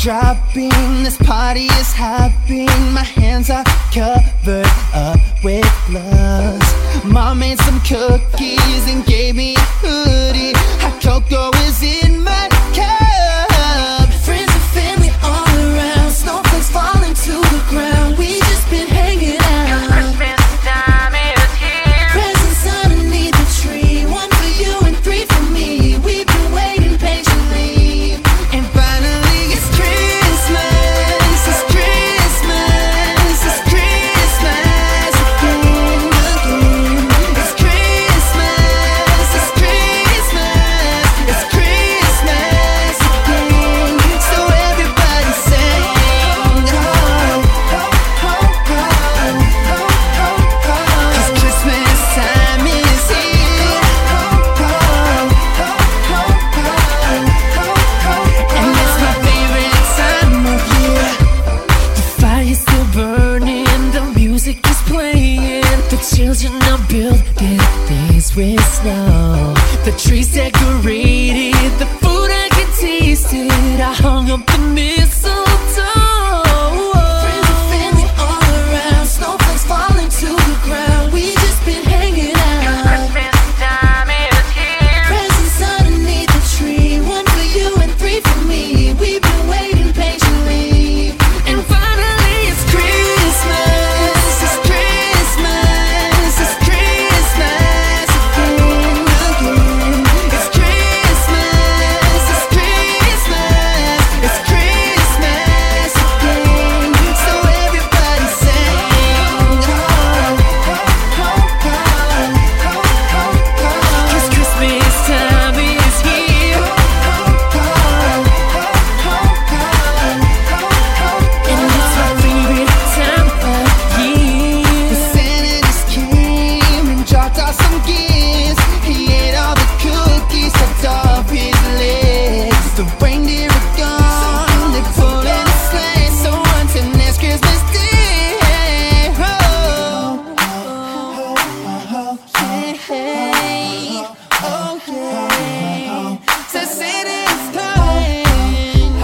dropping, this party is hopping. My hands are covered up with gloves. Mom made some cookies and gave me a hoodie. Hot cocoa is in my cup. Friends and family all around, snowflakes falling to the ground. We just been hanging out. Christmas time is here. Presents underneath the tree, one for you and three for me. We've been waiting patiently. And finally it's Christmas, it's Christmas, it's Christmas again, again. It's Christmas, it's Christmas, it's Christmas again. So everybody sing, ho, ho, ho, ho, ho, ho, ho. 'Cause Christmas time is here, ho, ho, ho, ho, ho, ho. And it's my favorite time of year. The fire's still burning, the music is playing. The children are building things with snow. The tree's decorated, the food I can taste it. I hung up the mistletoe. Friends and family all around, snowflakes falling to the ground. We just been hanging out. Christmas time is here. Presents underneath the tree, one for you and three for me. We've been waiting patiently. And finally it's Christmas, it's Christmas, it's Christmas again, again. It's Christmas, it's Christmas, it's Christmas again. So everybody sing, ho, ho, ho, ho, ho, ho, ho. 'cause Christmas time is here. And it's my favorite time of year. Santa just came and dropped off some gifts. He ate all the cookies, sucked off his legs. The reindeer are gone, they're pulling a sleigh. So until next Christmas Day, hey, oh yeah. So Santa is coming,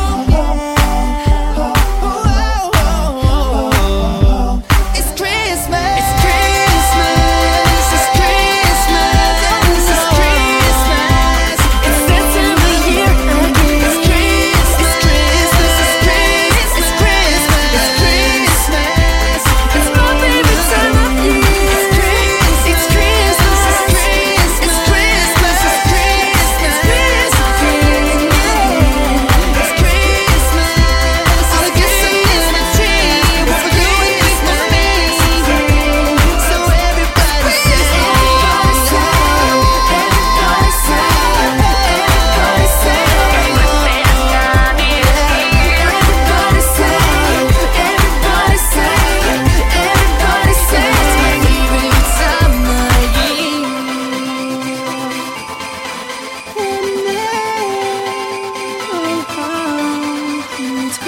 it's Christmas, it's Christmas, it's Christmas, it's Christmas. It's that time of year again. It's Christmas, it's Christmas, it's Christmas, it's Christmas. It's my favorite time of year. It's Christmas, it's Christmas, it's Christmas, it's Christmas, it's Christmas. It's Christmas. All the gifts are in the tree. What we're doing is for me. So everybody say, everybody say, everybody say, everybody say, Christmas time is here. everybody say, everybody say, everybody say. it's my favorite time of year. It's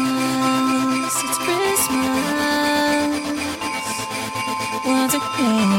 Christmas, it's Christmas once again.